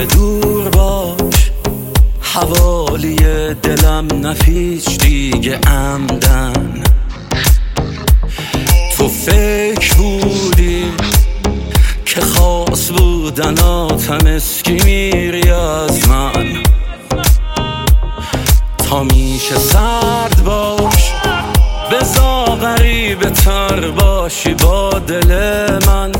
همیشه دور باش، حوالی دلم نپیچ دیگه عمدن. تو فکر بودی که خاص بودناتم اسکی میری از من، تا میشه سرد باش بزا غریبه تر باشی با دل من،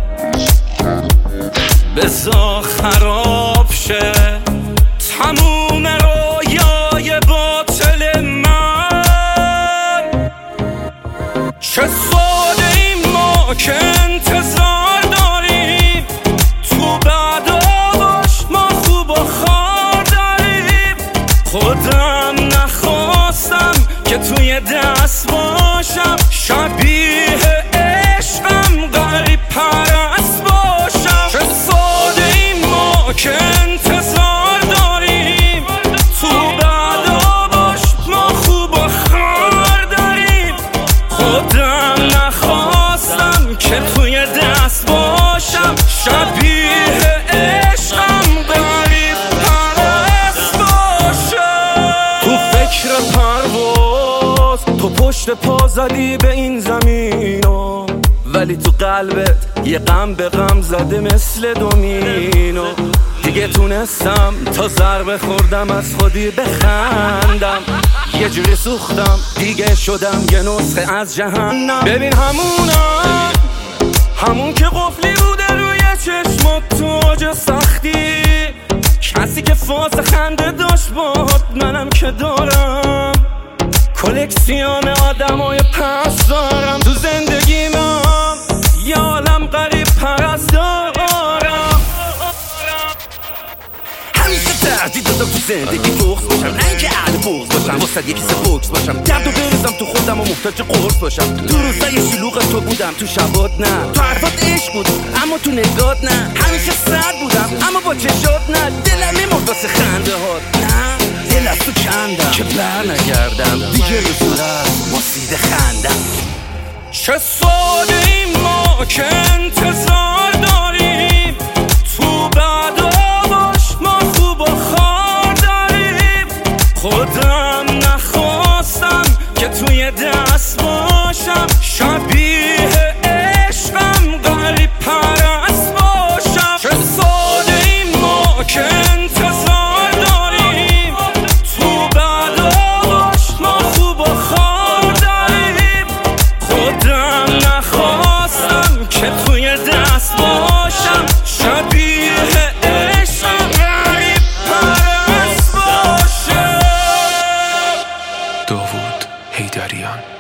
بزا خراب شه تموم رویای باطل من. چه ساده ایم ما که انتظار داریم، تو بعدا باش ما خوب و خار داریم. خودم نخواستم که توی دست باشم، شبیه عشقم غریب پرست باشم. چه ساده ایم ما که انتظار داریم، تو بعدا باش ما خوب و خار داریم. خودم نخواستم که توی دست باشم، شبیه عشقم غریب پرست باشم. تو فکر پرواز تو پشت پا زدی به این زمینو، ولی تو قلبت یه غم به غم زده مثل دومینو. دیگه تونستم تا ضربه خوردم از خودی بخندم، یه جوری سوختم دیگه شدم یه نسخه از جهنم. ببین همون که قفلی بوده روی چشمات تو اوج سختی، کسی که فاز خنده داشت باهات منم که دارم. کلکسیون آدمای پس دارم تو زندگیم، یه عالم غریب پرست دارم. همیشه تردید دادم تو زندگی بغض باشم، نه اینکه اهل بغض باشم، واسه یکی سه بوکس باشم، درد و بریزم تو خودم و محتاج قرص باشم. تو روزای شلوغ تو بودم، تو شبات نه، تو حرفات عشق بود اما تو نگات نه. همیشه سرد بودم اما با چشات نه، دلم میمرد واسه خنده هات نه، دل از تو کندم که بر نگردم دیگه رو صورت واسیده خندم. چه ساده ایم ما که انتظار داریم، تو بعدا باش ما خوب و خار داریم. خودم نخواستم که توی دست باشم، شبیه عشقم غریب پرست باشم. چه ساده ایم ما که انتظار داریم، تو بعدا باش ما خوب و خار داریم. خودم نخواستم که توی دست باشم، شبیه عشقم غریب پرست باشم. داوود حیدریان.